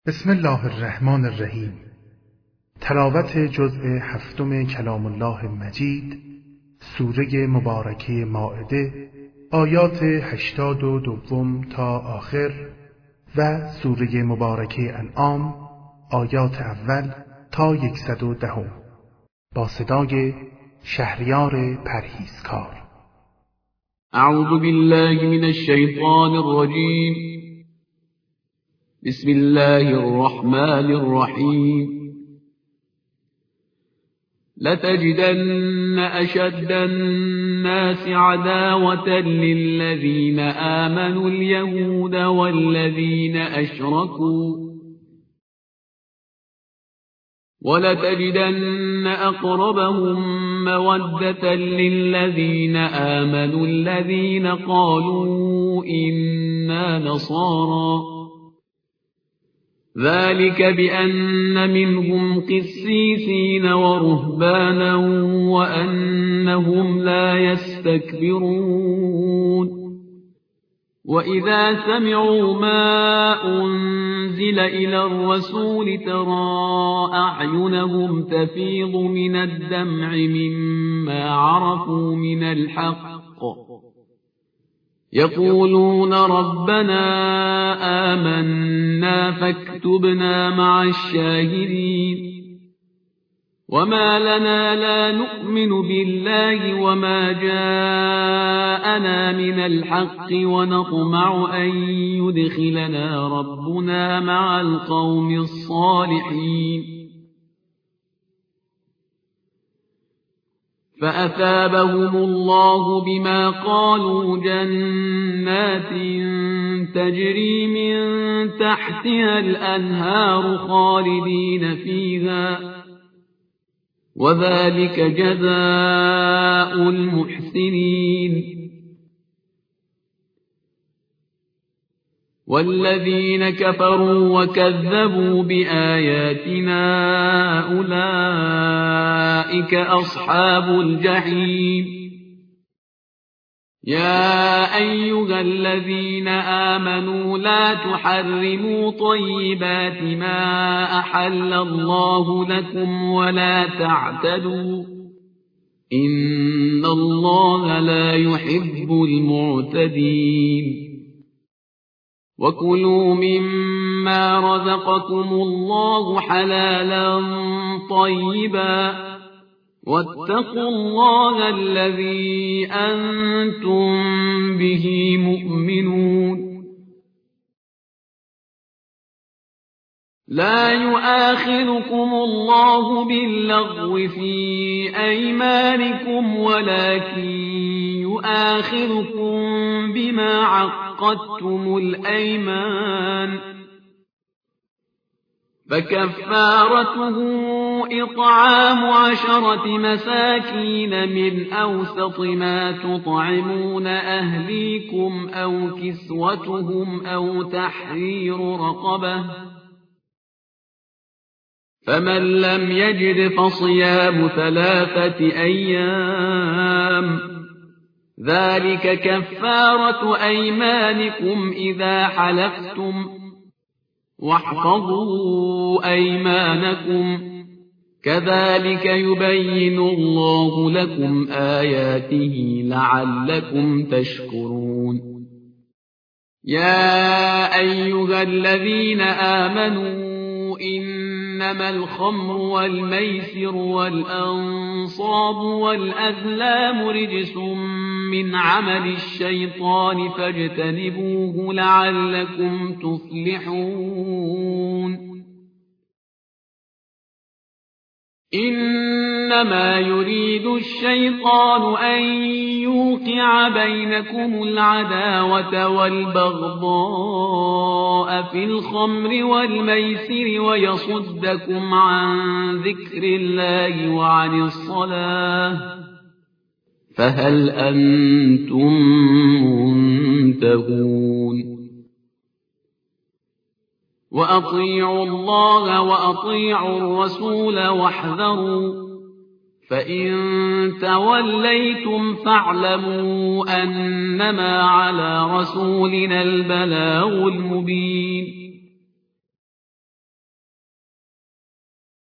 بسم الله الرحمن الرحیم. تلاوت جزء هفتم کلام الله مجید، سوره مبارکه مائده، آیات 82 تا آخر و سوره مبارکه انعام، آیات اول تا 110 با صدای شهریار پرهیزکار. اعوذ بالله من الشیطان الرجیم. بسم الله الرحمن الرحیم. لتجدن أشد الناس عداوة للذين آمنوا اليهود والذين أشركوا، ولتجدن أقربهم مودة للذين آمنوا الذين قالوا إنا نصارى، ذلك بأن منهم قسيسين ورهبانا وأنهم لا يستكبرون. وإذا سمعوا ما أنزل إلى الرسول ترى أعينهم تفيض من الدمع مما عرفوا من الحق، يقولون ربنا آمنا فاكتبنا مع الشاهدين. وما لنا لا نؤمن بالله وما جاءنا من الحق ونطمع أن يدخلنا ربنا مع القوم الصالحين. فأثابهم الله بما قالوا جنات تجري من تحتها الأنهار خالدين فيها، وذلك جزاء المحسنين. والذين كفروا وكذبوا بآياتنا أولئك أصحاب الجحيم. يا أيها الذين آمنوا لا تحرموا طيبات ما أحل الله لكم ولا تعتدوا، إن الله لا يحب المعتدين. وكلوا مما رزقكم الله حلالا طيبا، واتقوا الله الذي أنتم به مؤمنون. لا يؤاخذكم الله باللغو في أيمانكم ولكن يؤاخذكم بما عقدتم الأيمان، فكفارته إطعام 10 مساكين من أوسط ما تطعمون أهليكم أو كسوتهم أو تحرير رقبة، فمن لم يجد فصيام 3 أيام، ذلك كفارة أيمانكم إذا حلفتم، واحفظوا أيمانكم، كذلك يبين الله لكم آياته لعلكم تشكرون. يا أيها الذين آمنوا إنما الخمر والميسر والأنصاب والأزلام رجس من عمل الشيطان فاجتنبوه لعلكم تفلحون. إنما يريد الشيطان أن يوقع بينكم العداوة والبغضاء في الخمر والميسر ويصدكم عن ذكر الله وعن الصلاة، فهل أنتم منتهون؟ وأطيعوا الله وأطيعوا الرسول واحذروا، فإن توليتم فاعلموا أنما على رسولنا البلاغ المبين.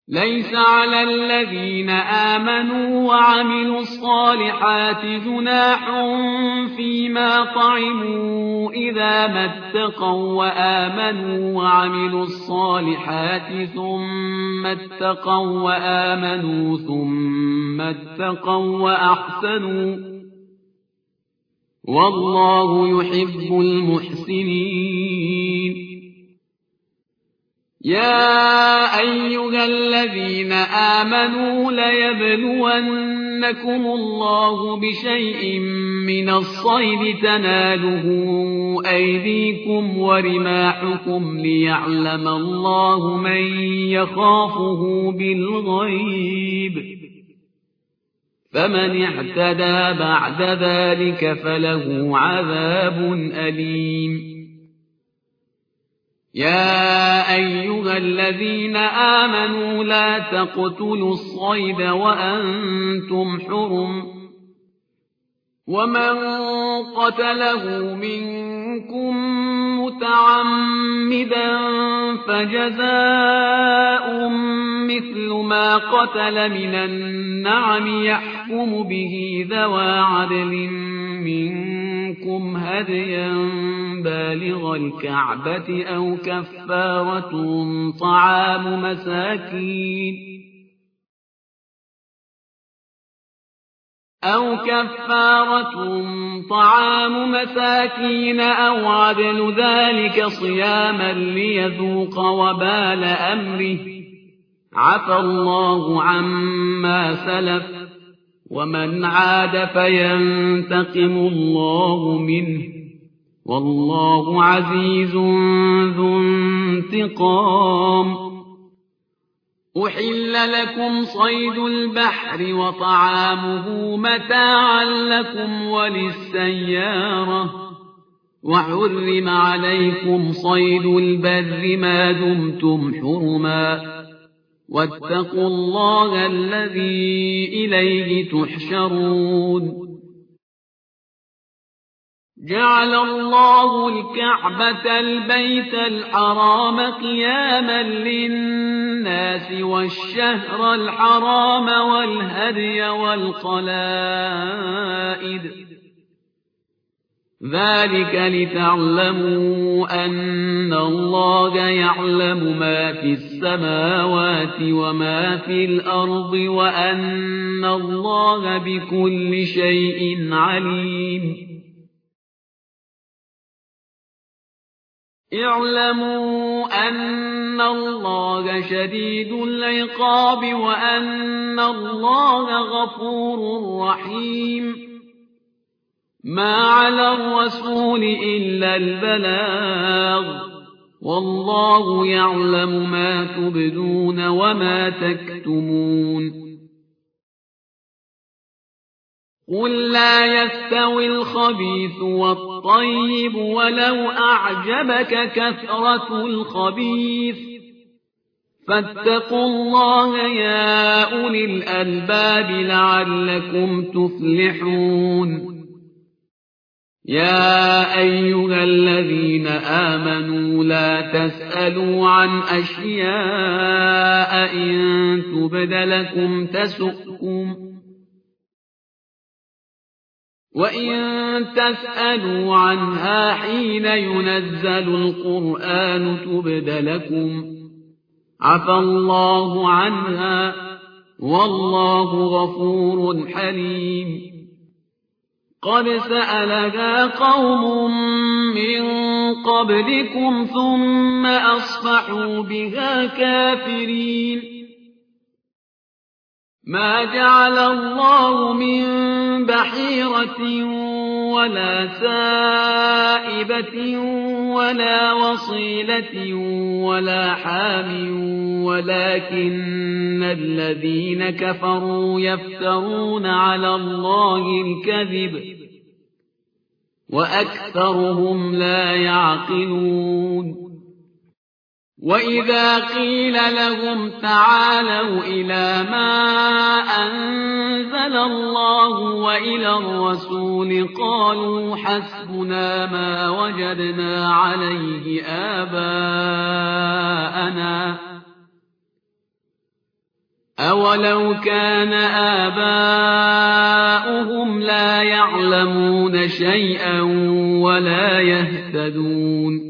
ليس على الذين آمنوا وعملوا الصالحات جناح فيما طعموا إذا ما اتقوا وآمنوا وعملوا الصالحات ثم اتقوا وآمنوا ثم اتقوا وأحسنوا والله يحب المحسنين. يا أيها الذين آمنوا ليبلونكم الله بشيء من الصيد تناله أيديكم ورماحكم ليعلم الله من يخافه بالغيب فمن اعتدى بعد ذلك فله عذاب أليم. يا أيها الذين آمنوا لا تقتلوا الصيد وأنتم حرم ومن قتله منكم متعمدا فجزاء مثل ما قتل من النعم يحكم به ذوى عدل منكم هديا بالغ الكعبة أو كفارة طعام مساكين أو عدل ذلك صياما ليذوق وبال أمره عفى الله عما سلف ومن عاد فينتقم الله منه والله عزيز ذو انتقام. أحل لكم صيد البحر وطعامه متاعا لكم وللسيارة وحرم عليكم صيد البر ما دمتم حرما واتقوا الله الذي إليه تحشرون. جعل الله الكعبة البيت الحرام قياما للناس والشهر الحرام والهدي والقلائد ذلك لتعلموا أن الله يعلم ما في السماوات وما في الأرض وأن الله بكل شيء عليم. اعلموا أن الله شديد العقاب وأن الله غفور رحيم. ما على الرسول إلا البلاغ والله يعلم ما تبدون وما تكتمون. قل لا يستوي الخبيث والطيب ولو أعجبك كثرة الخبيث فاتقوا الله يا أولي الألباب لعلكم تفلحون. يا أيها الذين آمنوا لا تسألوا عن أشياء إن تبد لكم تسؤكم وإن تسألوا عنها حين ينزل القرآن تبد لكم عفى الله عنها والله غفور حليم. قد سألها قوم من قبلكم ثم أصبحوا بها كافرين. ما جعل الله من بحيرة ولا سائبة ولا وصيلة ولا حام ولكن الذين كفروا يفترون على الله الكذب وأكثرهم لا يعقلون. وإذا قيل لهم تعالوا إلى ما أنزل الله وإلى الرسول قالوا حسبنا ما وجدنا عليه آباءنا أولو كان آباؤهم لا يعلمون شيئا ولا يهتدون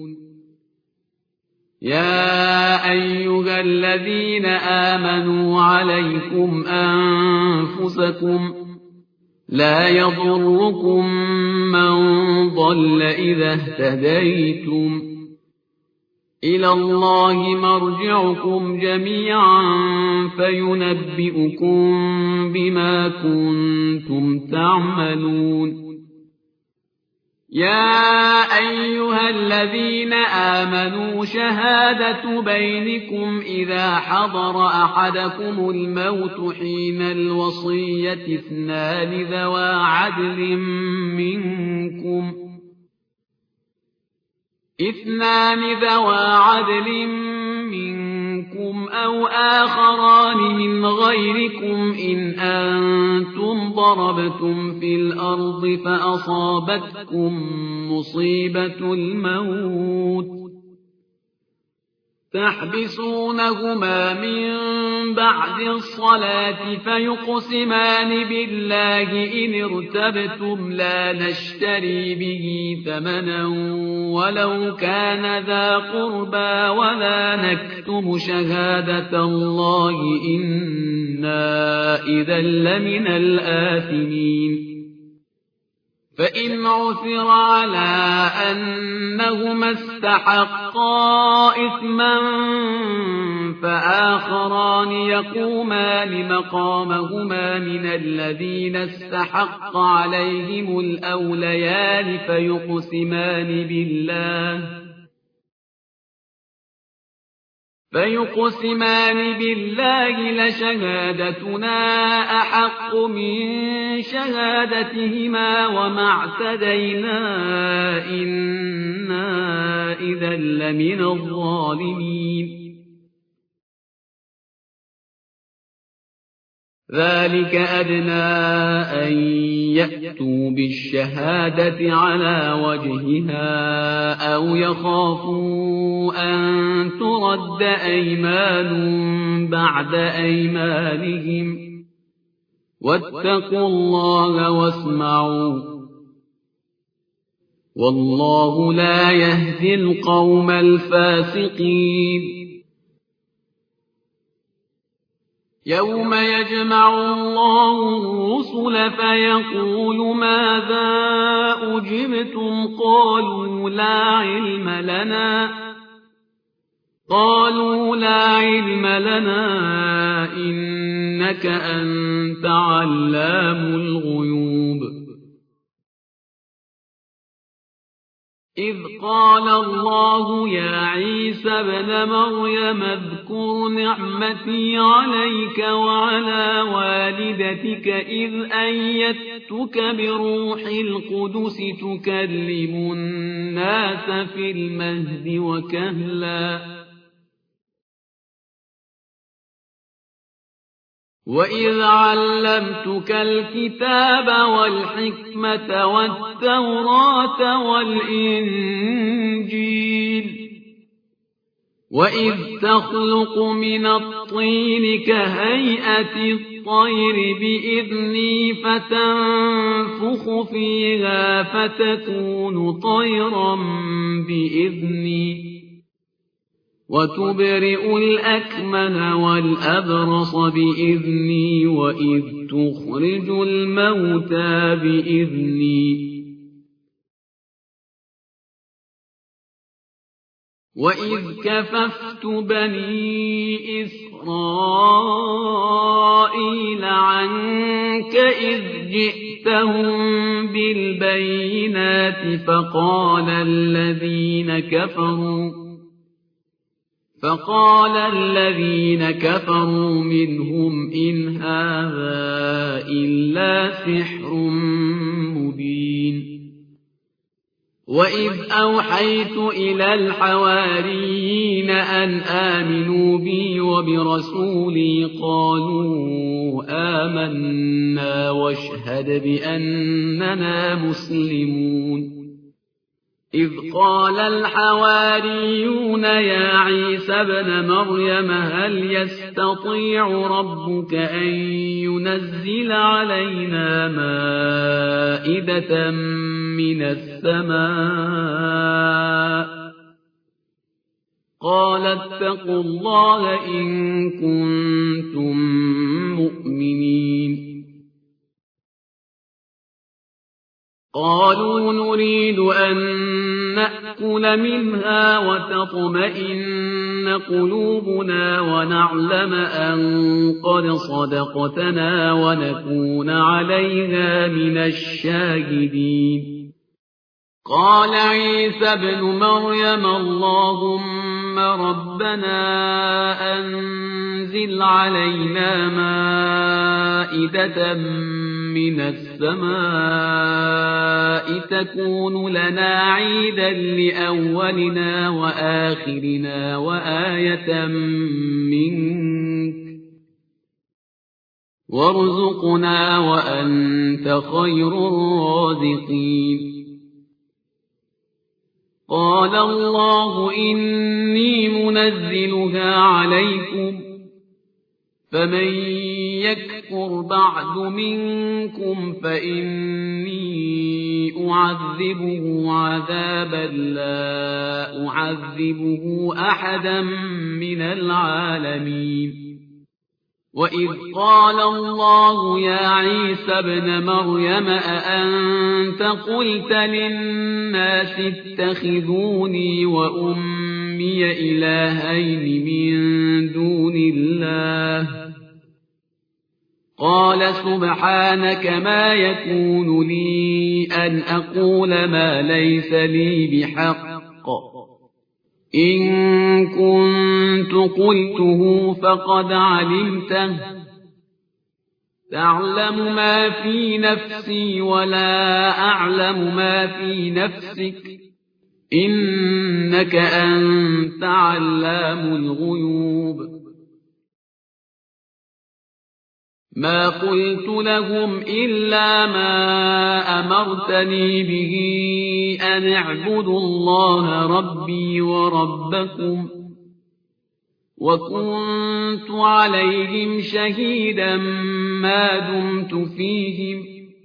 يا أيها الذين آمنوا عليكم أنفسكم لا يضركم من ضل إذا اهتديتم إلى الله مرجعكم جميعا فينبئكم بما كنتم تعملون يا أيها الذين آمنوا شهادة بينكم إذا حضر أحدكم الموت حين الوصية اثنان ذوى عدل منكم أو آخران من غيركم إن أنتم ضربتم في الأرض فأصابتكم مصيبة الموت تحبسونهما من بعد الصلاة فيقسمان بالله إن ارتبتم لا نشتري به ثمنا ولو كان ذا قربى ولا نكتم شهادة الله إنا إذا لمن الآثمين فإن عثر على أنهما استحقا إثما فآخران يقومان مقامهما من الذين استحق عليهم الأوليان فيقسمان بالله لشهادتنا أحق من شهادتهما وما اعتدينا إنا إذا لمن الظالمين ذلك أدنى أن يأتوا بالشهادة على وجهها أو يخافوا أن ترد أيمان بعد أيمانهم واتقوا الله واسمعوا والله لا يهدي القوم الفاسقين يوم يجمع الله الرسل فيقول ماذا أجبتم قالوا لا علم لنا إنك أنت علام الغيوب إذ قال الله يا عيسى ابن مريم اذكر نعمتي عليك وعلى والدتك إذ أيدتك بروح القدس تكلم الناس في المهد وكهلا وإذ علمتك الكتاب والحكمة والتوراة والإنجيل وإذ تخلق من الطين كهيئة الطير بإذني فتنفخ فيها فتكون طيرا بإذني وتبرئ الأكمه والأبرص بإذني وإذ تخرج الموتى بإذني وإذ كففت بني إسرائيل عنك إذ جئتهم بالبينات فقال الذين كفروا منهم إن هذا إلا سحر مبين وإذ أوحيت إلى الحواريين أن آمنوا بي وبرسولي قالوا آمنا واشهد بأننا مسلمون إذ قال الحواريون يا عيسى ابن مريم هل يستطيع ربك أن ينزل علينا مائدة من السماء قال اتقوا الله إن كنتم مؤمنين قالوا نريد أن نأكل منها وتطمئن قلوبنا ونعلم أن قد صدقتنا ونكون عليها من الشاهدين قال عيسى ابن مريم اللهم ربنا أنزل علينا مائدة من السماء تكون لنا عيدا لأولنا وآخرنا وآية منك وارزقنا وأنت خير الرازقين قال الله إني منزلها عليكم فمن يكفر بعد منكم فإني أعذبه عذابا لا أعذبه أحدا من العالمين وإذ قال الله يا عيسى ابن مريم أأنت قلت للناس اتخذوني وأمي إلهين من دون الله قال سبحانك ما يكون لي أن أقول ما ليس لي بحق إن كنت قلته فقد علمته تعلم ما في نفسي ولا أعلم ما في نفسك إنك أنت علام الغيوب ما قلت لهم إلا ما أمرتني به أن اعبدوا الله ربي وربكم وكنت عليهم شهيدا ما دمت فيهم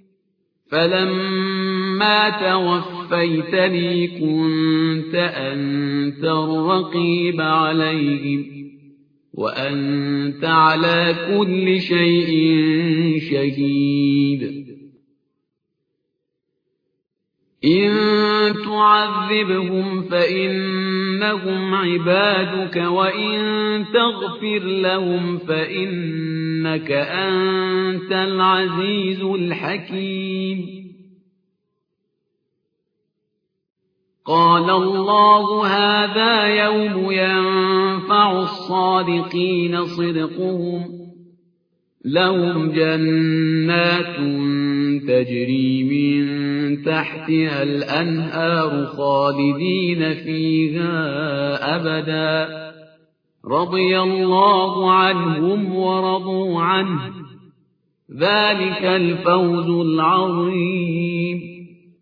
فلما توفيتني كنت أنت الرقيب عليهم وأنت على كل شيء شهيد إن تعذبهم فإنهم عبادك وإن تغفر لهم فإنك أنت العزيز الحكيم قال الله هذا يوم ينفع الصادقين صدقهم لهم جنات تجري من تحتها الأنهار خالدين فيها أبدا رضي الله عنهم ورضوا عنه ذلك الفوز العظيم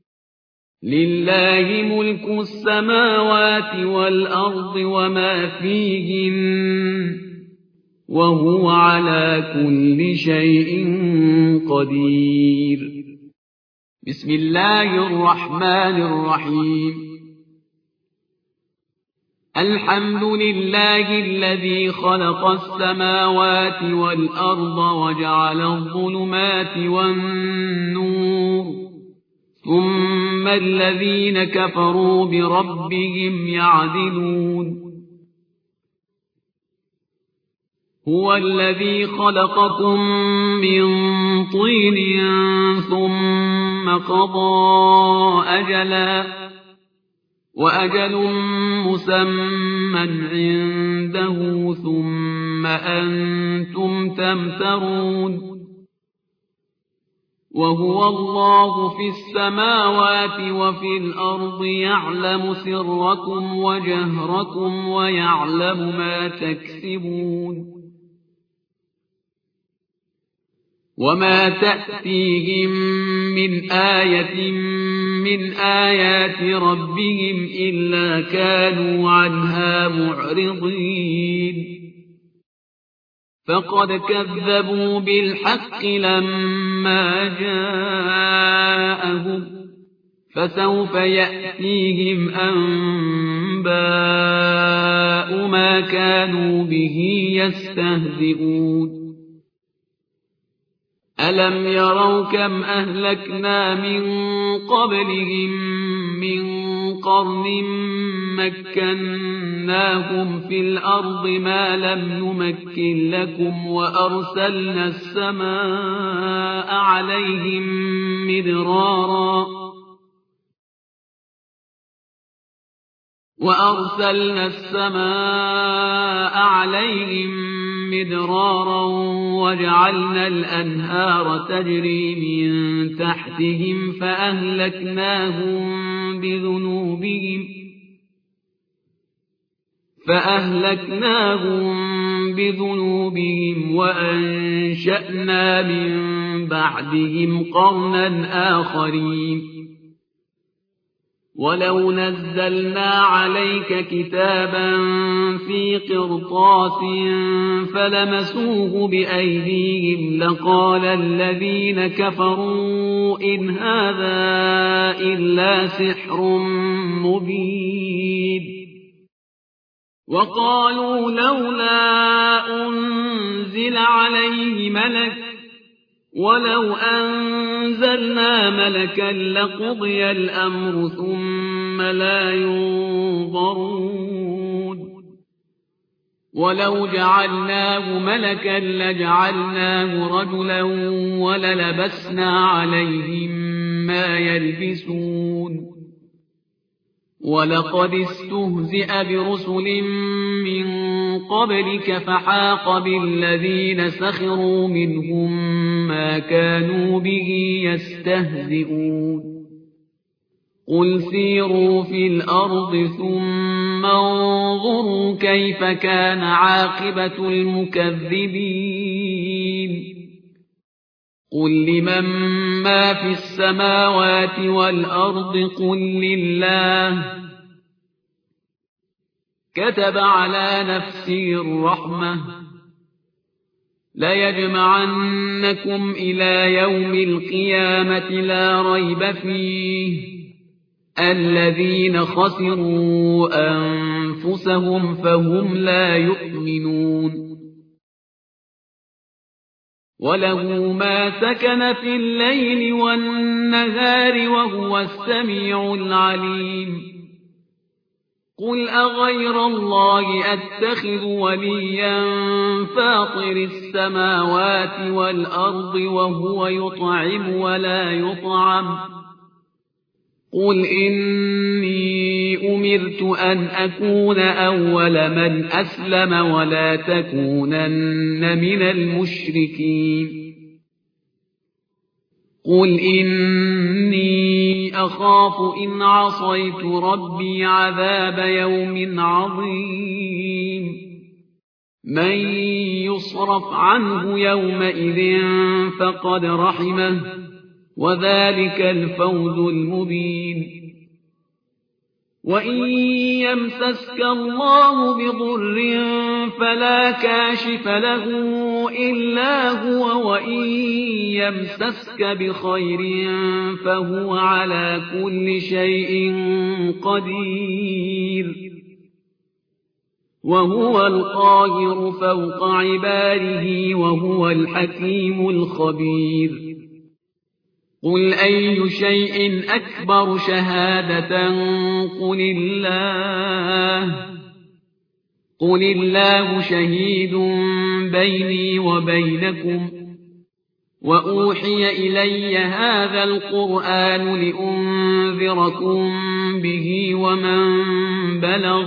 لله ملك السماوات والأرض وما فيهن وهو على كل شيء قدير بسم الله الرحمن الرحيم الحمد لله الذي خلق السماوات والأرض وجعل الظلمات والنور ثم الذين كفروا بربهم يعدلون هو الذي خلقكم من طين ثم قضى أجلا وأجل مسمى عنده ثم أنتم تمترون وهو الله في السماوات وفي الأرض يعلم سركم وجهركم ويعلم ما تكسبون وما تأتيهم من آية من آيات ربهم إلا كانوا عنها معرضين فقد كذبوا بالحق لما جاءهم فسوف يأتيهم أنباء ما كانوا به يستهزئون ألم يروا كم أهلكنا من قبلهم من قرن مكناهم في الأرض ما لم نمكن لكم وأرسلنا السماء عليهم مدرارا وجعلنا الأنهار تجري من تحتهم فأهلكناهم بذنوبهم وأنشأنا من بعدهم قرنا آخرين ولو نزلنا عليك كتابا في قرطاس فلمسوه بأيديهم لقال الذين كفروا إن هذا إلا سحر مبين وقالوا لولا أنزل عليه ملك ولو أنزلنا ملكا لقضي الأمر ثم لا ينظرون ولو جعلناه ملكا لجعلناه رجلا وللبسنا عليهم ما يلبسون ولقد استهزئ برسل من قبلك فحاق بالذين سخروا منهم ما كانوا به يستهزئون قل سيروا في الأرض ثم انظروا كيف كان عاقبة المكذبين قل لمن ما في السماوات والأرض قل لله كتب على نفسه الرحمة ليجمعنكم إلى يوم القيامة لا ريب فيه الذين خسروا أنفسهم فهم لا يؤمنون وله ما سكن في الليل والنهار وهو السميع العليم قل أغير الله أتخذ وليا فاطر السماوات والأرض وهو يطعم ولا يطعم قل إني أمرت أن أكون أول من أسلم ولا تكونن من المشركين قل إني أخاف إن عصيت ربي عذاب يوم عظيم من يصرف عنه يومئذ فقد رحمه وذلك الفوز المبين وإن يمسسك الله بضر فلا كاشف له إلا هو وإن يمسسك بخير فهو على كل شيء قدير وهو القاهر فوق عباده وهو الحكيم الخبير قل أي شيء أكبر شهادة قل الله شهيد بيني وبينكم وأوحي إلي هذا القرآن لأنذركم به ومن بلغ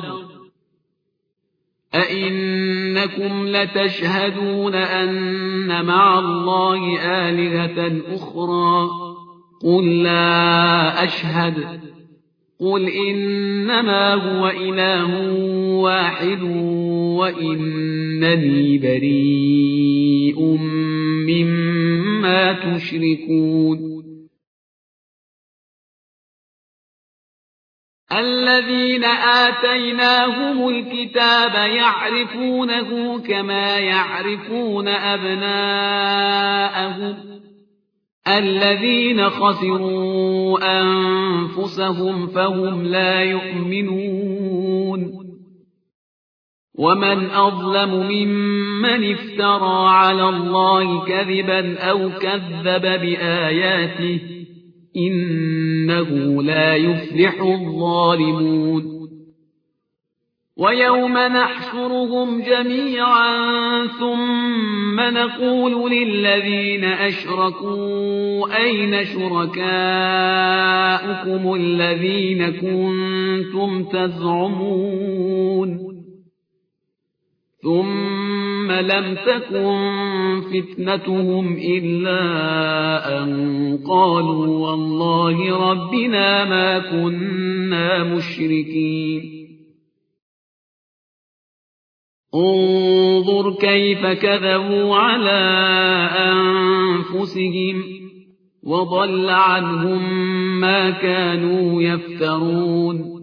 أئنكم لتشهدون أن مع الله آلهة أخرى قل لا أشهد قل إنما هو إله واحد وإنني بريء مما تشركون الذين آتيناهم الكتاب يعرفونه كما يعرفون أبناءهم الذين خسروا أنفسهم فهم لا يؤمنون ومن أظلم ممن افترى على الله كذبا أو كذب بآياته إنه لا يفلح الظالمون ويوم نحشرهم جميعا ثم نقول للذين أشركوا أين شركاؤكم الذين كنتم تزعمون ثم لم تكن فتنتهم إلا أن قالوا والله ربنا ما كنا مشركين انظر كيف كذبوا على أنفسهم وضل عنهم ما كانوا يفترون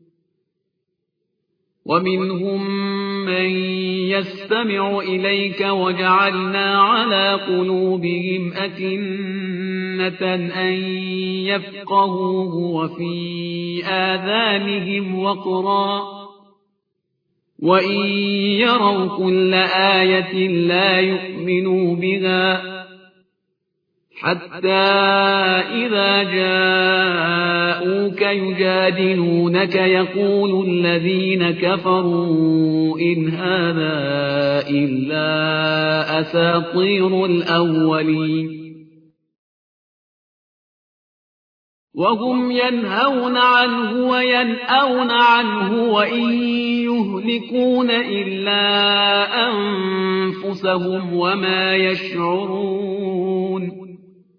ومنهم من يستمع إليك وجعلنا على قلوبهم أكنة أن يفقهوه وفي آذانهم وقرا وإن يروا كل آية لا يؤمنوا بها حتى إذا جاءوك يجادلونك يقول الذين كفروا إن هذا إلا أساطير الأولين وهم ينهون عنه وينأون عنه وإن يهلكون إلا أنفسهم وما يشعرون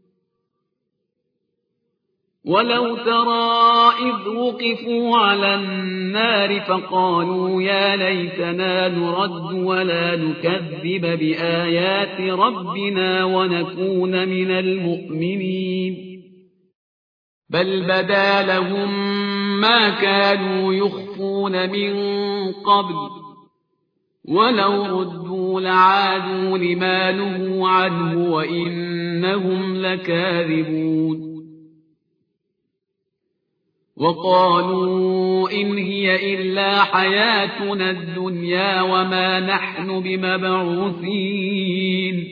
ولو ترى إذ وقفوا على النار فقالوا يا ليتنا نرد ولا نكذب بآيات ربنا ونكون من المؤمنين بل بدا لهم ما كانوا يخفون من قبل ولو ردوا لعادوا لما نهوا عنه وإنهم لكاذبون وقالوا إن هي إلا حياتنا الدنيا وما نحن بمبعوثين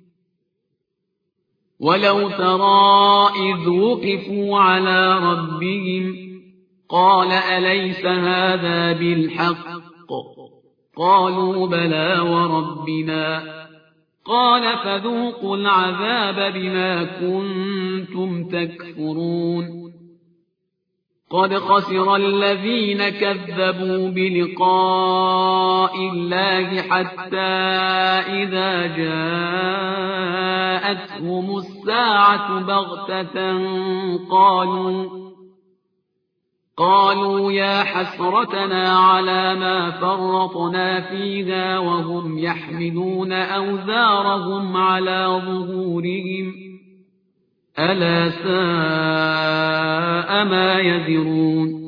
ولو ترى إذ وقفوا على ربهم قال أليس هذا بالحق قالوا بلى وربنا قال فذوقوا العذاب بما كنتم تكفرون قد خسر الذين كذبوا بلقاء الله حتى إذا جاءتهم الساعة بغتة قالوا يا حسرتنا على ما فرطنا فيها وهم يحملون أوزارهم على ظهورهم ألا ساء ما يذرون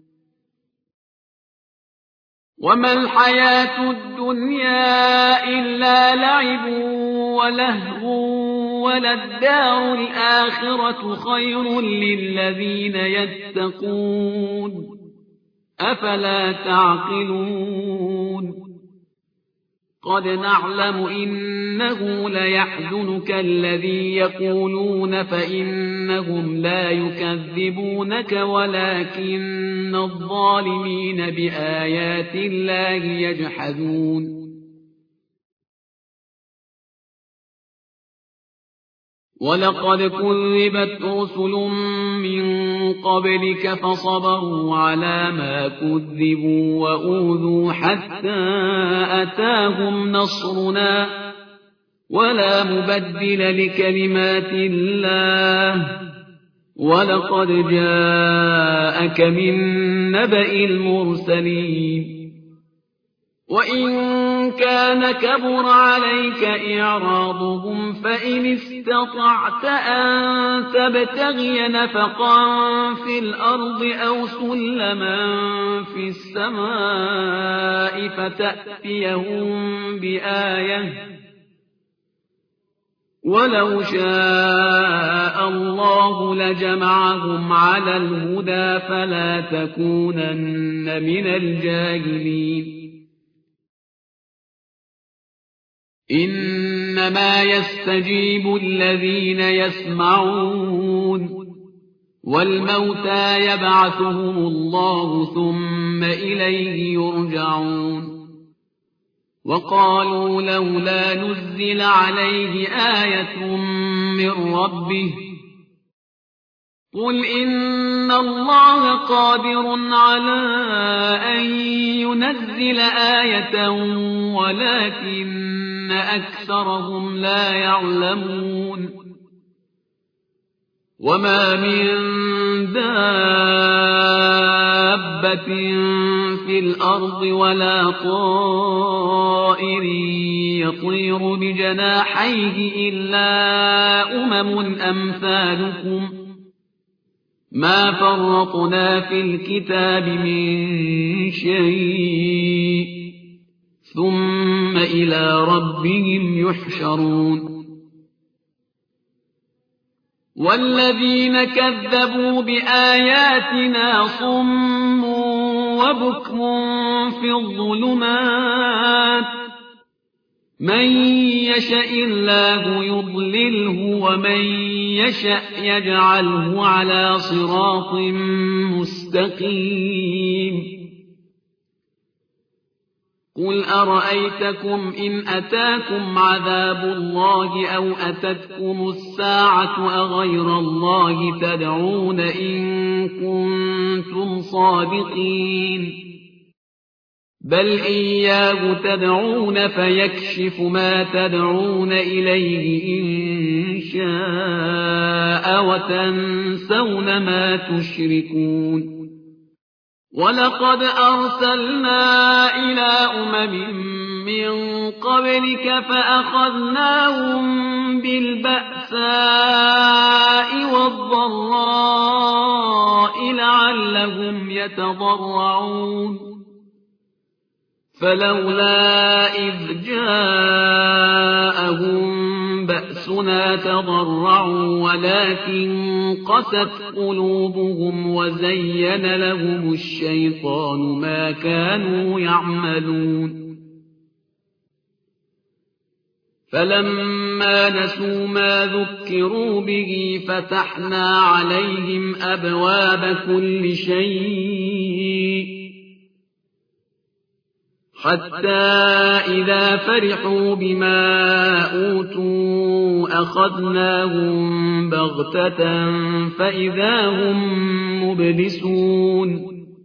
وما الحياة الدنيا إلا لعب ولهو وللدار الآخرة خير للذين يتقون أفلا تعقلون قد نعلم إنه ليحزنك الذي يقولون فإنهم لا يكذبونك ولكن الظالمين بآيات الله يجحدون ولقد كذبت رسل من قبلك فصبروا على ما كذبوا وأوذوا حتى أتاهم نصرنا ولا مبدل لكلمات الله ولقد جاءك من نبأ المرسلين وإن كان كبر عليك إعراضهم فإن استطعت أن تبتغي نفقا في الأرض أو سلما في السماء فتأتيهم بآية ولو شاء الله لجمعهم على الهدى فلا تكونن من الجاهلين إنما يستجيب الذين يسمعون والموتى يبعثهم الله ثم إليه يرجعون وقالوا لولا نزل عليه آية من ربه قل إن الله قادر على أن ينزل آية ولكن أكثرهم لا يعلمون وما من دابة في الأرض ولا طائر يطير بجناحيه إلا أمثالكم ما فرطنا في الكتاب من شيء ثم إلى ربهم يحشرون والذين كذبوا بآياتنا صم وبكم في الظلمات من يشاء الله يضلله ومن يشاء يجعله على صراط مستقيم قل أرأيتكم إن أتاكم عذاب الله أو أتتكم الساعة أغير الله تدعون إن كنتم صادقين بل إياه تدعون فيكشف ما تدعون إليه إن شاء وتنسون ما تشركون ولقد أرسلنا إلى من قبلك فأخذناهم بالبأساء والضراء لعلهم يتضرعون فلولا إذ جاءهم بأسنا تضرعوا ولكن قست قلوبهم وزين لهم الشيطان ما كانوا يعملون فلما نسوا ما ذكروا به فتحنا عليهم أبواب كل شيء حتى إذا فرحوا بما أوتوا أخذناهم بغتة فإذا هم مبلسون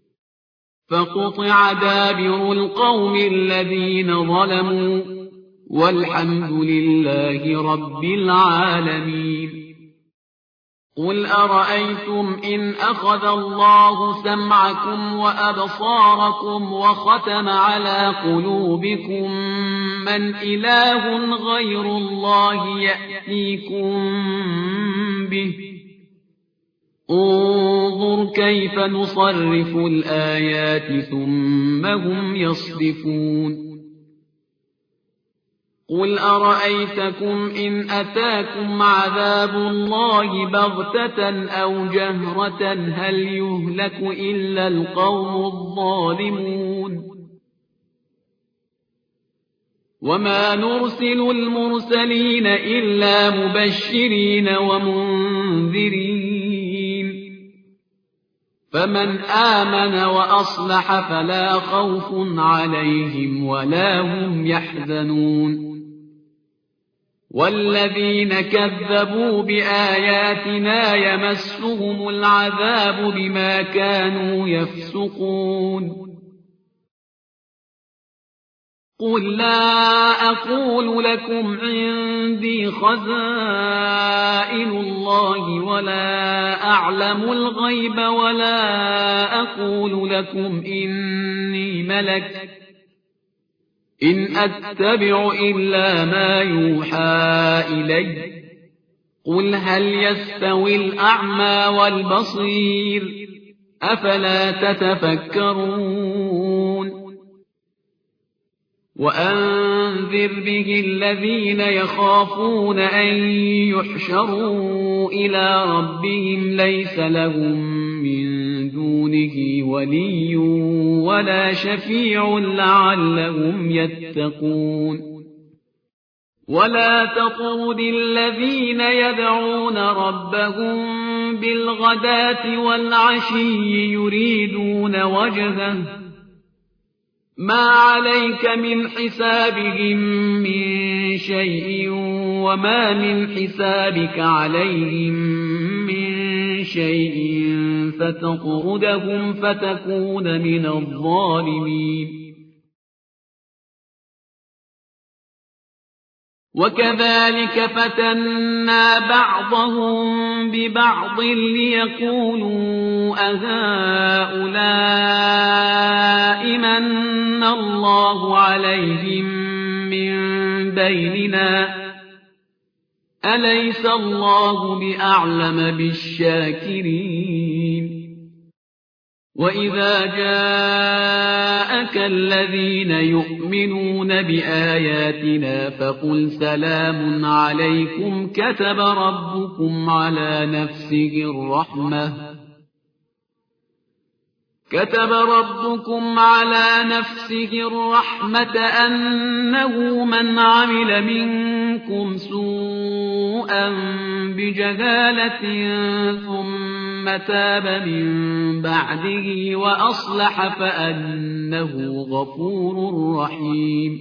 فقطع دابر القوم الذين ظلموا والحمد لله رب العالمين قل أرأيتم إن أخذ الله سمعكم وأبصاركم وختم على قلوبكم من إله غير الله يأتيكم به انظر كيف نصرف الآيات ثم هم يصدفون قل أرأيتكم إن أتاكم عذاب الله بغتة أو جهرة هل يهلك إلا القوم الظالمون وما نرسل المرسلين إلا مبشرين ومنذرين فمن آمن وأصلح فلا خوف عليهم ولا هم يحزنون والذين كذبوا بآياتنا يمسهم العذاب بما كانوا يفسقون قل لا أقول لكم عندي خزائن الله ولا أعلم الغيب ولا أقول لكم إني ملك إن أتبع إلا ما يوحى إلي قل هل يستوي الأعمى والبصير أفلا تتفكرون وأنذر به الذين يخافون أن يحشروا إلى ربهم ليس لهم من دونه ولي ولا شفيع لعلهم يتقون ولا تطرد الذين يدعون ربهم بالغداة والعشي يريدون وجهه ما عليك من حسابهم من شيء وما من حسابك عليهم من شيء فتطردهم فتكون من الظالمين وكذلك فتنا بعضهم ببعض ليقولوا أهؤلاء من الله عليهم من بيننا أليس الله بأعلم بالشاكرين وإذا جاءك الذين يؤمنون بآياتنا فقل سلام عليكم كتب ربكم على نفسه الرحمة أنه من عمل منكم سوءا بجهالة ثم تاب من بعده وأصلح فأنه غفور رحيم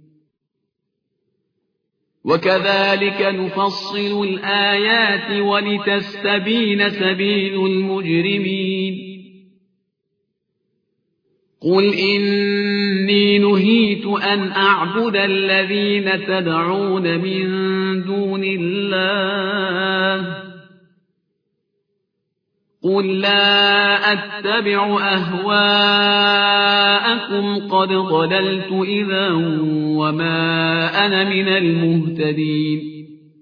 وكذلك نفصل الآيات ولتستبين سبيل المجرمين قل إني نهيت أن أعبد الذين تدعون من دون الله قل لا أتبع أهواءكم قد ضللت إذا وما أنا من المهتدين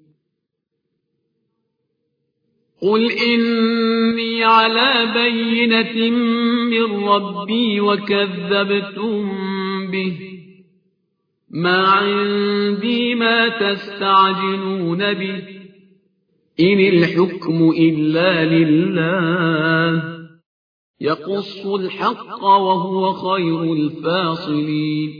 قل إني على بينة من ربي وكذبتم به ما عندي ما تستعجلون به إن الحكم إلا لله يقص الحق وهو خير الفاصلين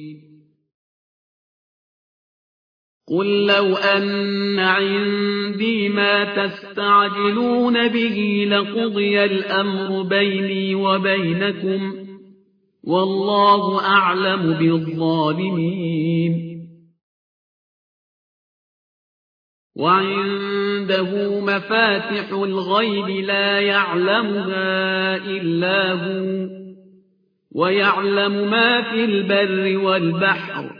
قل لو أن عندي ما تستعجلون به لقضي الأمر بيني وبينكم والله أعلم بالظالمين وعنده مفاتح الغيب لا يعلمها إلا هو ويعلم ما في البر والبحر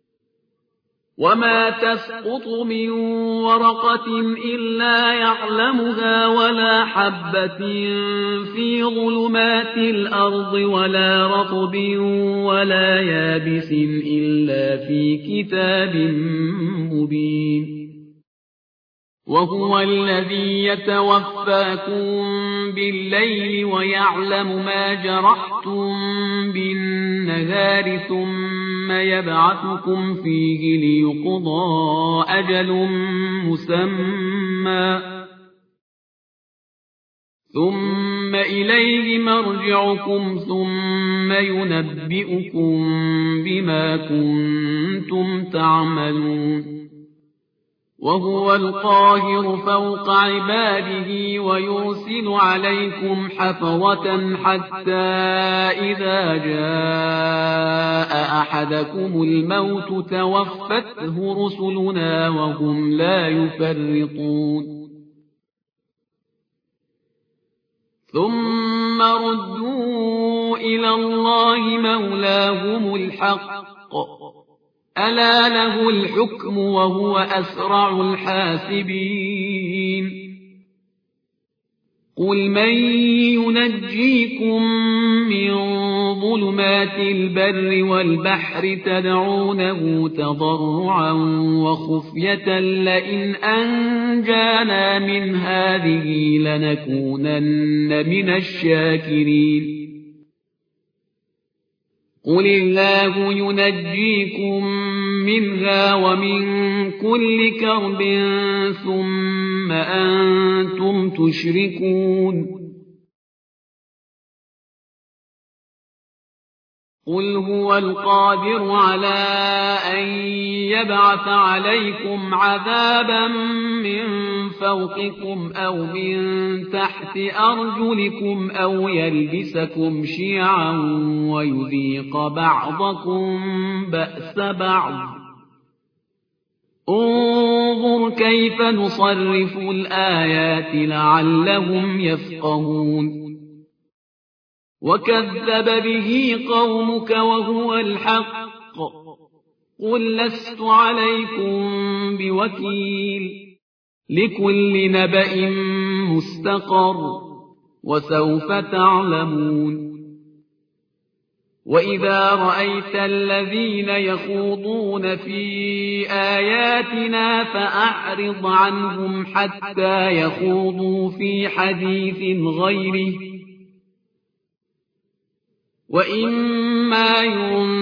وما تسقط من ورقة إلا يعلمها ولا حبة في ظلمات الأرض ولا رطب ولا يابس إلا في كتاب مبين وهو الذي يتوفاكم بالليل ويعلم ما جرحتم بالنهار ثم يبعثكم فيه ليقضى أجل مسمى ثم إليه مرجعكم ثم ينبئكم بما كنتم تعملون وهو القاهر فوق عباده ويرسل عليكم حفظة حتى إذا جاء أحدكم الموت توفته رسلنا وهم لا يفرطون ثم ردوا إلى الله مولاهم الحق ألا له الحكم وهو أسرع الحاسبين قل من ينجيكم من ظلمات البر والبحر تدعونه تضرعا وخفية لئن أنجانا من هذه لنكونن من الشاكرين قل الله ينجيكم منها ومن كل كرب ثم أنتم تشركون قل هو القادر على أن يبعث عليكم عذابا من فوقكم أو من تحت أرجلكم أو يلبسكم شيعا ويذيق بعضكم بأس بعض انظر كيف نصرف الآيات لعلهم يفقهون وكذب به قومك وهو الحق قل لست عليكم بوكيل لكل نبأ مستقر وسوف تعلمون وإذا رأيت الذين يخوضون في آياتنا فأعرض عنهم حتى يخوضوا في حديث غيره وإما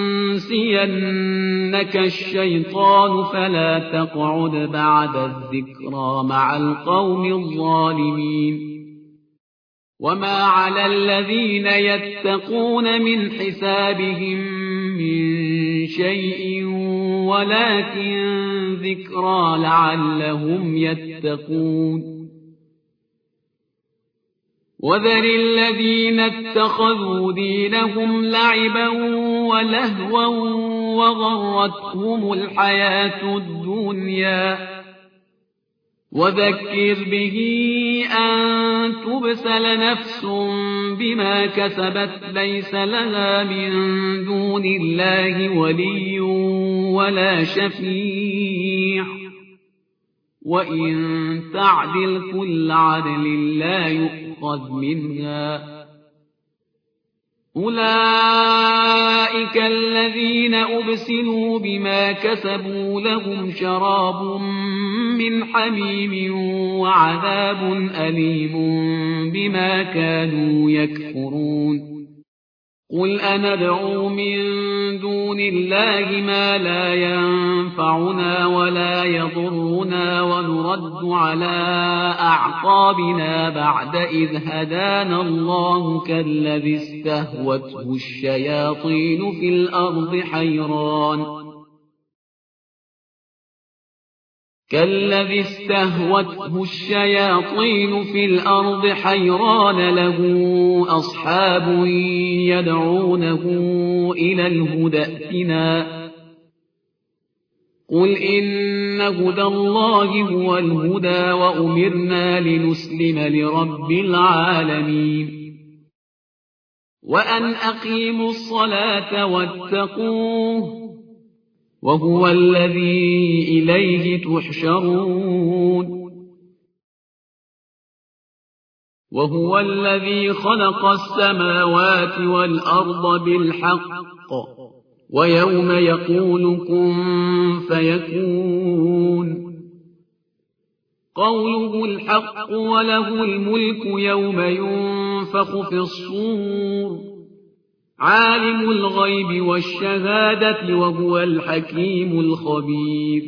ينسينك الشيطان فلا تقعد بعد الذكرى مع القوم الظالمين وما على الذين يتقون من حسابهم من شيء ولكن ذكرى لعلهم يتقون وذر الذين اتخذوا دينهم لعبا ولهوا وغرتهم الحياة الدنيا وذكر به أن تبسل نفس بما كسبت ليس لها من دون الله ولي ولا شفيع وإن تعدل كل عدل لا يؤخذ منها أولئك الذين أبسلوا بما كسبوا لهم شراب من حميم وعذاب أليم بما كانوا يكفرون قل أندعو من دون الله ما لا ينفعنا ولا يضرنا ونرد على أعقابنا بعد إذ هدانا الله كالذي استهوته الشياطين في الأرض حيران له أصحاب يدعونه إلى الهدى ائتنا قل إن هدى الله هو الهدى وأمرنا لنسلم لرب العالمين وأن أقيموا الصلاة واتقوه وهو الذي إليه تحشرون وهو الذي خلق السماوات والأرض بالحق ويوم يقول كن فيكون قوله الحق وله الملك يوم ينفخ في الصور عالم الغيب والشهادة وهو الحكيم الخبير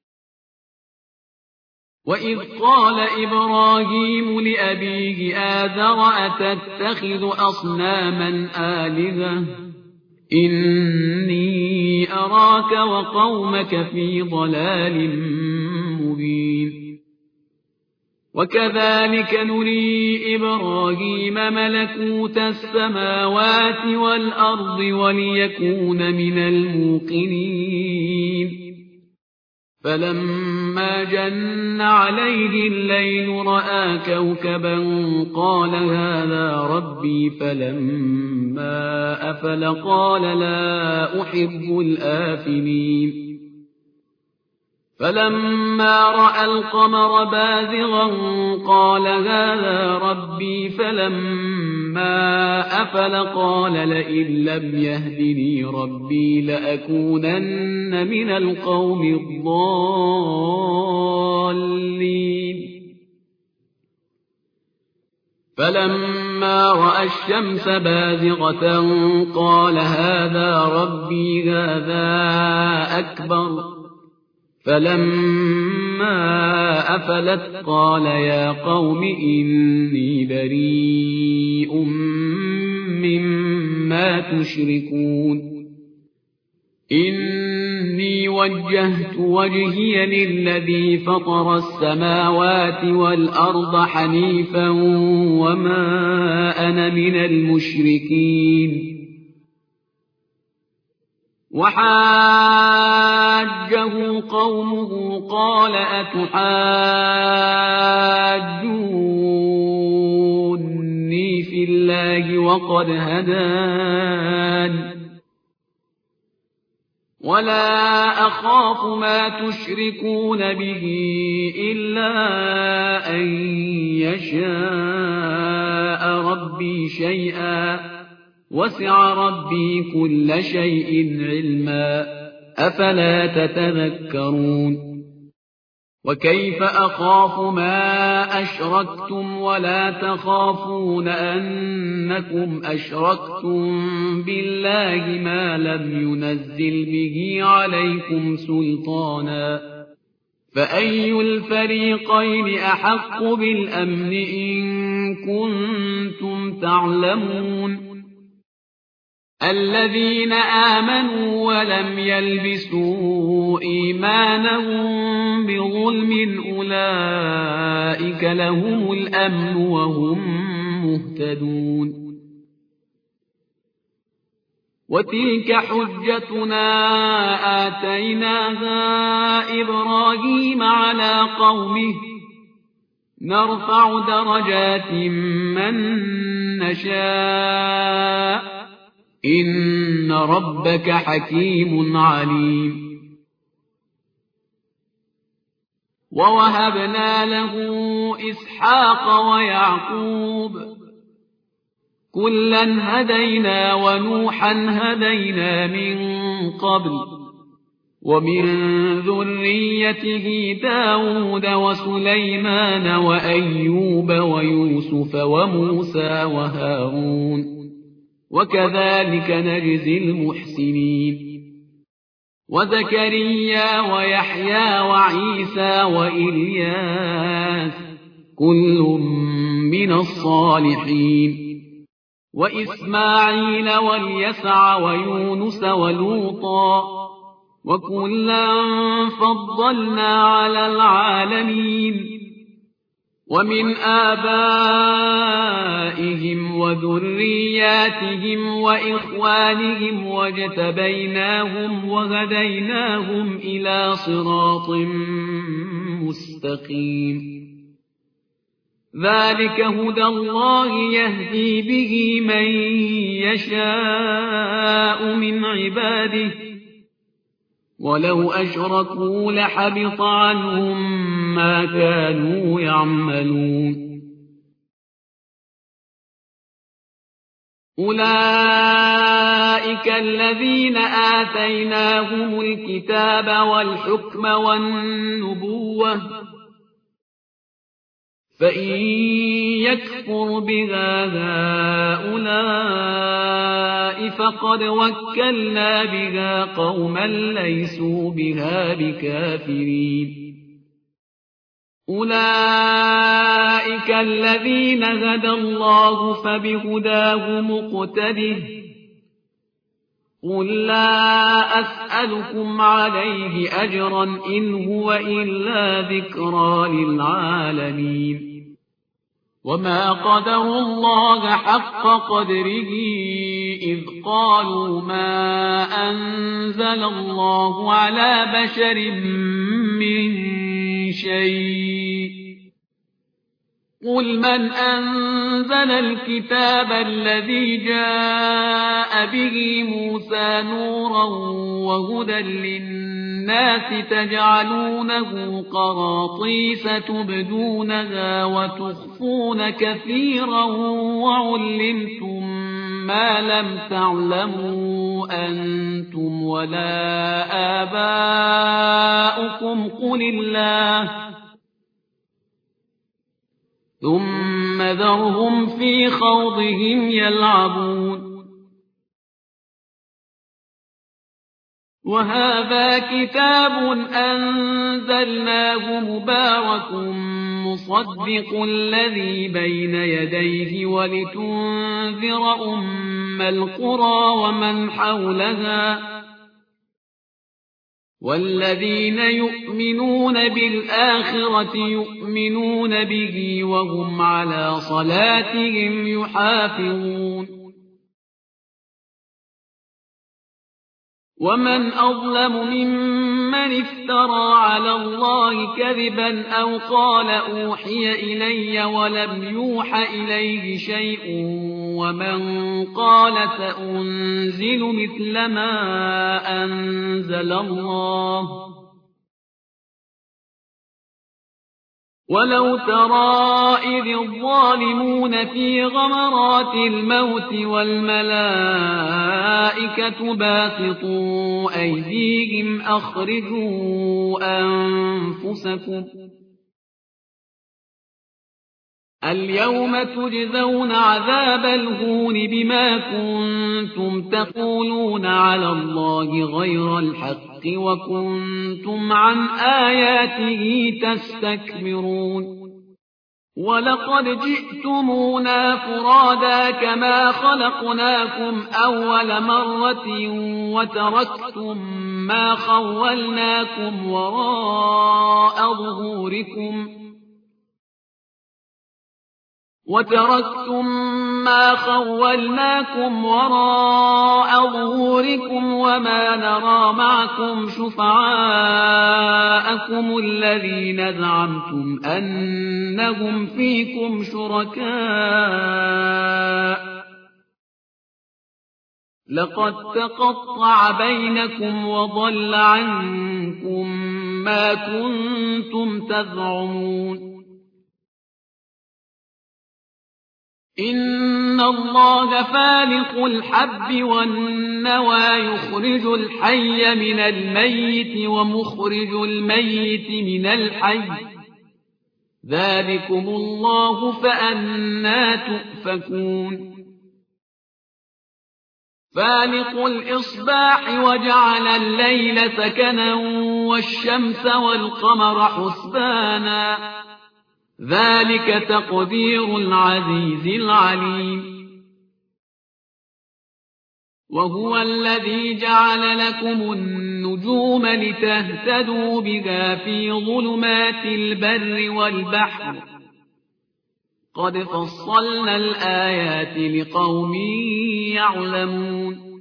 وإذ قال إبراهيم لأبيه آذر أتتخذ أصناما آلهة إني أراك وقومك في ضلال مبين وكذلك نري إبراهيم ملكوت السماوات والأرض وليكون من الموقنين فلما جن عليه الليل رأى كوكبا قال هذا ربي فلما أفل قال لا أحب الآفلين فلما رأى القمر بازغا قال هذا ربي فلما أفل قال لئن لم يهدني ربي لأكونن من القوم الضالين فلما رأى الشمس بازغة قال هذا ربي هذا أكبر فلما أفلت قال يا قوم إني بريء مما تشركون إني وجهت وجهي للذي فطر السماوات والأرض حنيفا وما أنا من المشركين وحاجه قومه قال أتحاجوني في الله وقد هدان ولا أخاف ما تشركون به إلا أن يشاء ربي شيئا وسع ربي كل شيء علما أفلا تتذكرون وكيف أخاف ما أشركتم ولا تخافون أنكم أشركتم بالله ما لم ينزل به عليكم سلطانا فأي الفريقين أحق بالأمن إن كنتم تعلمون الذين آمنوا ولم يلبسوا إيمانهم بظلم أولئك لهم الأمن وهم مهتدون وتلك حجتنا آتيناها إبراهيم على قومه نرفع درجات من نشاء إن ربك حكيم عليم ووهبنا له إسحاق ويعقوب كلا هدينا ونوحا هدينا من قبل ومن ذريته داود وسليمان وأيوب ويوسف وموسى وهارون وكذلك نجزي المحسنين وزكريا ويحيى وعيسى وإلياس كل من الصالحين وإسماعيل واليسع ويونس ولوطا وكلا فضلنا على العالمين ومن آبائهم وذرياتهم وإخوانهم واجتبيناهم وهديناهم إلى صراط مستقيم ذلك هدى الله يهدي به من يشاء من عباده ولو أشركوا لحبط عنهم ما كانوا يعملون أولئك الذين آتيناهم الكتاب والحكم والنبوة فإن يكفر بها هؤلاء فقد وكلنا بها قوما ليسوا بها بكافرين أولئك الذين هدى الله فبهداه مقتده قل لا أسألكم عليه أجرا إن هو إلا ذكرى للعالمين وما قدروا الله حق قدره إذ قالوا ما أنزل الله على بشر من شيء قل من أنزل الكتاب الذي جاء به موسى نورا وهدى للناس الناس تجعلونه قراطيس تبدونها وتخفون كثيرا وعلمتم ما لم تعلموا أنتم ولا آباؤكم قل الله ثم ذرهم في خوضهم يلعبون. وهذا كتاب أنزلناه مبارك مصدق الذي بين يديه ولتنذر أم القرى ومن حولها والذين يؤمنون بالآخرة يؤمنون به وهم على صلاتهم يحافظون. ومن أظلم ممن افترى على الله كذبا أو قال أوحي إلي ولم يوح إليه شيء ومن قال سأنزل مثل ما أنزل الله. ولو ترى إذ الظالمون في غمرات الموت والملائكة باسطوا أيديهم أخرجوا أنفسكم اليوم تجزون عذاب الهون بما كنتم تقولون على الله غير الحق وكنتم عن آياته تستكبرون. ولقد جئتمونا فرادا كما خلقناكم أول مرة وتركتم ما خولناكم وراء ظهوركم وما نرى معكم شفعاءكم الذين زعمتم أنهم فيكم شركاء لقد تقطع بينكم وضل عنكم ما كنتم تزعمون. إن الله فالق الحب والنوى يخرج الحي من الميت ومخرج الميت من الحي ذلكم الله فأنى تؤفكون. فالق الإصباح وجعل الليل سكنا والشمس والقمر حسبانا ذلك تقدير العزيز العليم. وهو الذي جعل لكم النجوم لتهتدوا بها في ظلمات البر والبحر قد فصلنا الآيات لقوم يعلمون.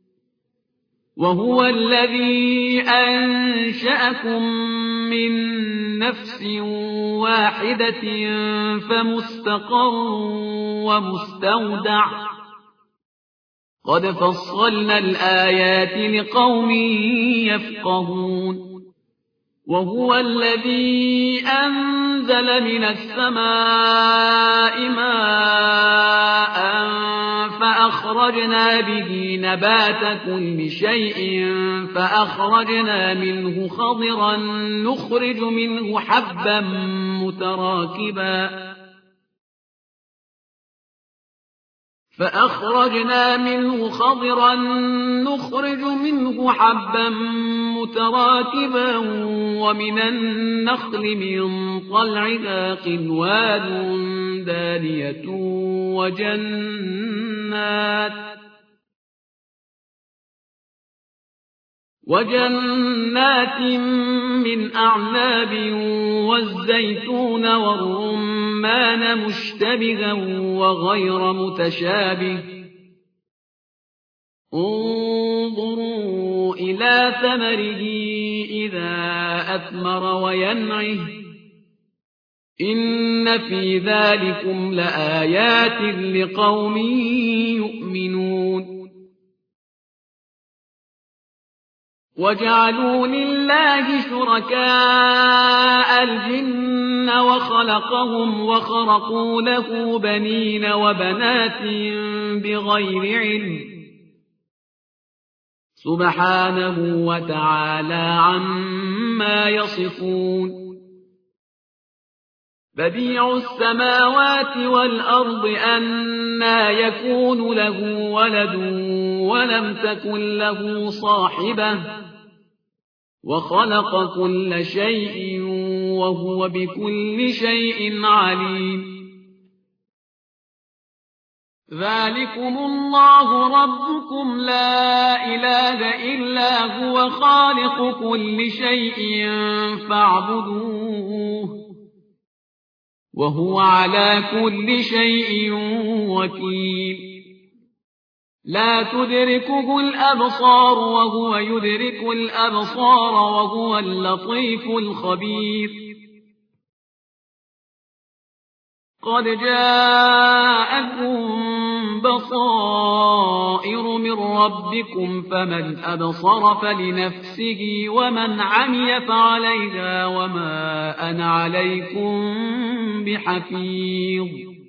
وهو الذي أنشأكم من نفس واحدة فمستقر ومستودع قد فصلنا الآيات لقوم يفقهون. وهو الذي أنزل من السماء ماء فأخرجنا به نبات كل شيء فأخرجنا منه خضرا نخرج منه حبا متراكبا ومن النخل من طلعها قنوان دانية وجنات من أعناب والزيتون والرمان مشتبها وغير متشابه انظروا إلى ثمره إذا أثمر وينعه إن في ذلكم لآيات لقوم يؤمنون. وجعلوا لله شركاء الجن وخلقهم وخرقوا له بنين وبنات بغير علم سبحانه وتعالى عما يصفون بديع السماوات والأرض أنى يكون له ولد ولم تكن له صاحبة وخلق كل شيء وهو بكل شيء عليم ذلكم الله ربكم لا إله إلا هو خالق كل شيء فاعبدوه وهو على كل شيء وكيل لا تدركه الأبصار وهو يدرك الأبصار وهو اللطيف الخبير قد جاءكم بصائر من ربكم فمن أبصر فلنفسه ومن عمي فعليها وما أنا عليكم بحفيظ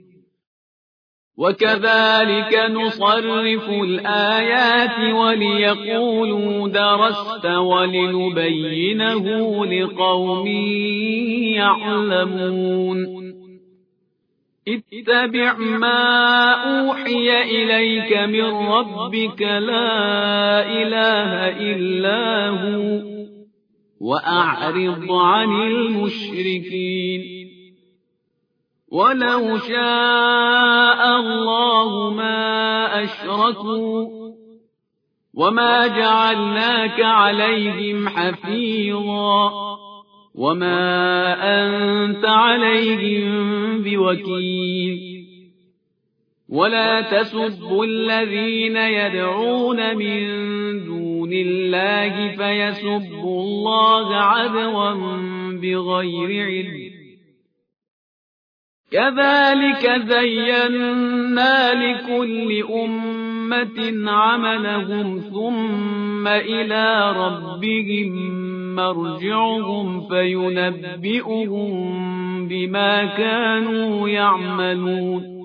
وكذلك نصرف الآيات وليقولوا درست ولنبينه لقوم يعلمون اتبع ما أوحي إليك من ربك لا إله إلا هو وأعرض عن المشركين ولو شاء الله ما أشركوا وما جعلناك عليهم حفيظا وما أنت عليهم بوكيل ولا تسبوا الذين يدعون من دون الله فيسبوا الله عدوا بغير علم كذلك زينا لكل أمة عملهم ثم إلى ربهم مرجعهم فينبئهم بما كانوا يعملون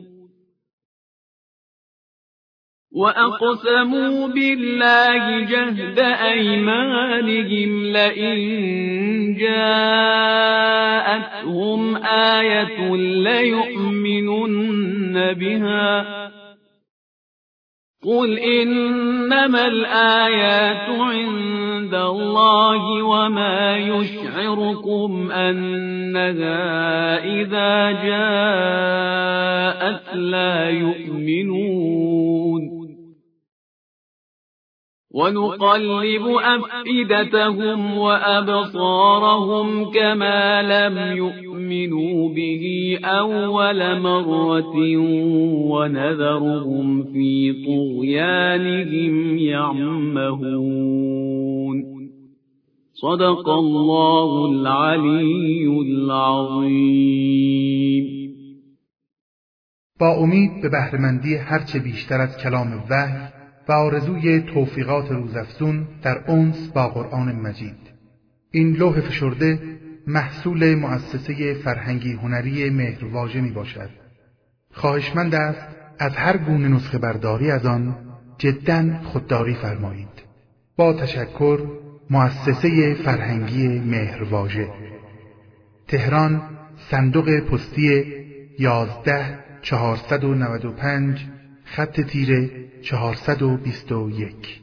وأقسموا بالله جهد أيمانهم لئن جاءتهم آية ليؤمنن بها قل إنما الآيات عند الله وما يشعركم أنها إذا جاءت لا يؤمنون ونقلب أفئدتهم وأبصارهم كما لم يؤمنوا به أول مرة ونذرهم في طغيانهم يعمهون صدق الله العلي العظيم. با امید به بهره‌مندی هرچه بیشتر از کلام وحی و آرزوی توفیقات روزافزون در انس با قرآن مجید، این لوح فشرده محصول مؤسسه فرهنگی هنری مهرواژه می باشد. خواهشمند است از هر گونه نسخه برداری از آن جداً خودداری فرمایید. با تشکر، مؤسسه فرهنگی مهرواژه، تهران، صندوق پستی 11495 خط تیره 421.